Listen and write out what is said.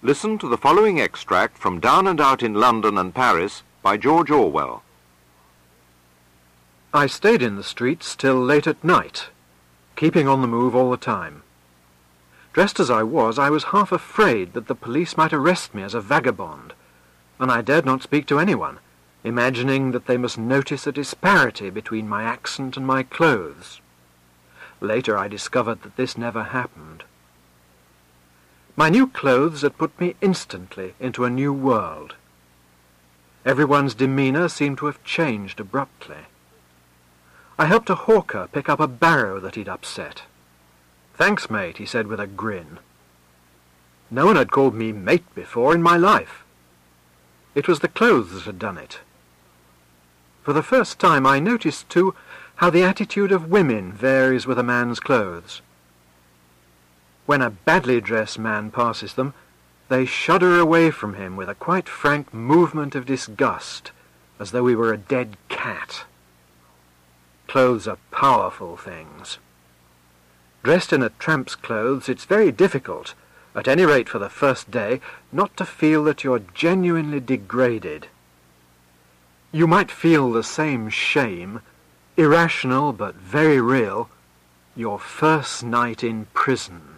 Listen to the following extract from Down and Out in London and Paris by George Orwell. I stayed in the streets till late at night, keeping on the move all the time. Dressed as I was half afraid that the police might arrest me as a vagabond, and I dared not speak to anyone, imagining that they must notice a disparity between my accent and my clothes. Later I discovered that this never happened. My new clothes had put me instantly into a new world. Everyone's demeanour seemed to have changed abruptly. I helped a hawker pick up a barrow that he'd upset. "Thanks, mate," he said with a grin. No one had called me mate before in my life. It was the clothes that had done it. For the first time I noticed, too, how the attitude of women varies with a man's clothes. When a badly dressed man passes them, they shudder away from him with a quite frank movement of disgust, as though he were a dead cat. Clothes are powerful things. Dressed in a tramp's clothes, it's very difficult, at any rate for the first day, not to feel that you're genuinely degraded. You might feel the same shame, irrational but very real, your first night in prison.